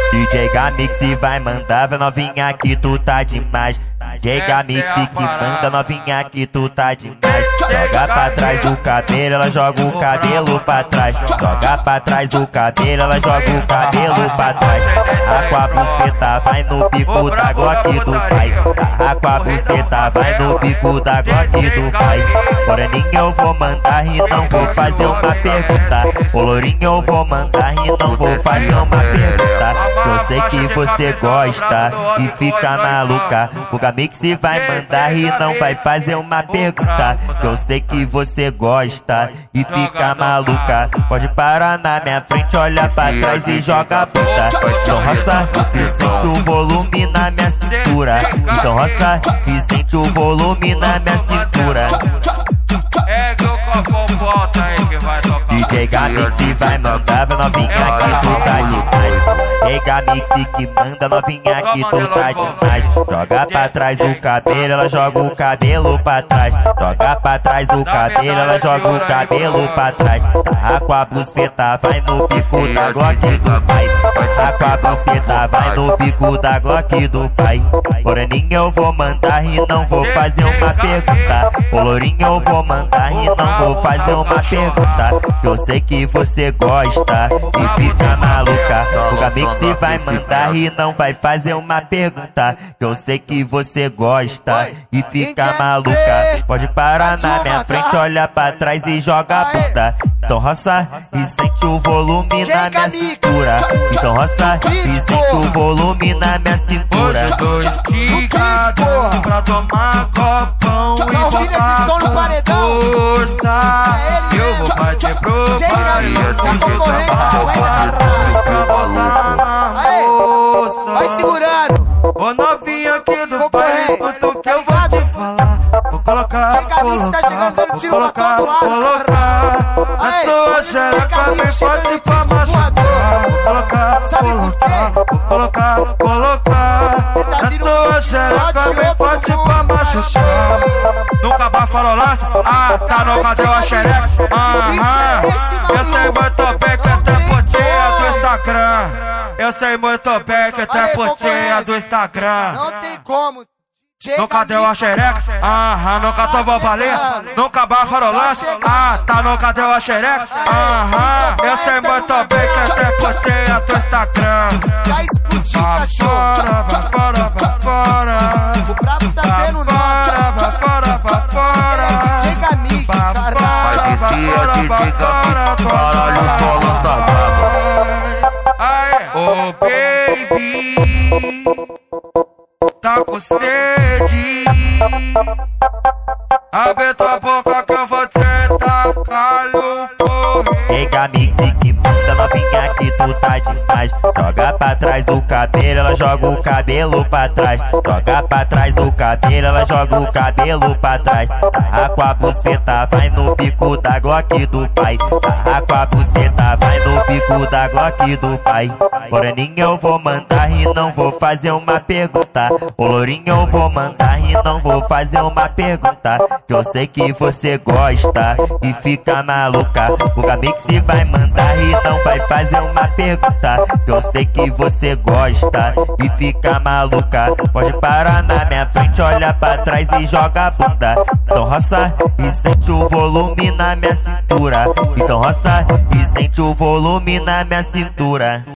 DJ Gamix vai mandar, vai novinha que tu tá demais. DJ Gamix que manda, novinha que tu tá demais. Joga pra trás o cabelo, ela joga o cabelo pra trás. Joga pra trás o cabelo, ela joga o cabelo pra trás. A com a buceta vai no bico da Glock do pai. A com a buceta vai no bico da Glock do pai. Moreninho eu vou mandar e não vou fazer uma pergunta. Ô lourinho eu vou mandar e não vou fazer uma pergunta. Eu sei que você gosta e fica maluca. O Gamix vai mandar e não vai fazer uma pergunta. Eu sei que você gosta e fica maluca. Pode parar na minha frente, olha pra trás e joga a bunda. Então roça e sente o volume na minha cintura. Então roça e sente o volume na minha cintura. É que o copo volta aí que vai tocar. DJ Gamix vai mandar, vai novinha que tu tá demais. DJ Gamix que manda, novinha que tu tá demais. Joga pra trás o cabelo, ela joga o cabelo pra trás. Joga pra trás o cabelo, ela joga o cabelo pra trás. Tá com a buceta, vai no bico da Glock do pai. Tá com a buceta, vai no bico da Glock do pai. Moreninho eu vou mandar e não vou fazer uma pergunta. Ô lourinho eu vou mandar e não vou fazer uma pergunta. Eu sei que você gosta e fica maluca. O Gamix vai mandar e não vai fazer uma pergunta. Eu sei que você gosta e fica maluca. Pode parar na minha frente, olha pra trás e joga a bunda. Então roça e sente o volume na minha cintura. Então roça e sente o volume na minha cintura. Hoje tô esticado pra tomar copão e botar força. Eu vou partir pro Vai segurando. Ô novinha aqui do pai, escuta o que eu vou te falar. Vou colocar, a sua xereca bem forte pra machucar. Vou colocar, a sua xereca bem forte pra machucar. Nunca bafarolaça, tá no cadê a xereca? Eu sei muito bem que até potinha do Instagram. Eu sei muito bem que até potinha do Instagram. Não tem como. Nunca deu a xereca, nunca tomou baleia, nunca bafarolaça, tá nunca deu a xereca, eu sei muito bem que até potinha do Instagram. Vai explodir, cachorro. Vai fora, O brabo tá tendo nome. vai fora, DJ Gamix, caralho. Vai vicia DJ Gamix, caralho, solo tá brabo. Oh baby, tá com sede? Abre tua boca que eu vou te tacar no porre. DJ Gamix que manda, novinha que tu tá demais. Joga pra trás o cabelo, ela joga o cabelo pra trás. Joga pra trás o cabelo, ela joga o cabelo pra trás. Tá com a buceta, vai no bico da Glock do pai. Tá com a buceta, vai no bico da Glock do pai. Moreninho eu vou mandar e não vou fazer uma pergunta. Ô lourinho eu vou mandar e não vou fazer uma pergunta. Que eu sei que você gosta e fica maluca. O Gamix vai mandar e não vai fazer uma pergunta. Que eu sei que você gosta e fica maluca. Pode parar na minha frente, olha pra trás e joga a bunda. Então roça e sente o volume na minha cintura. Então roça e sente o volume na minha cintura.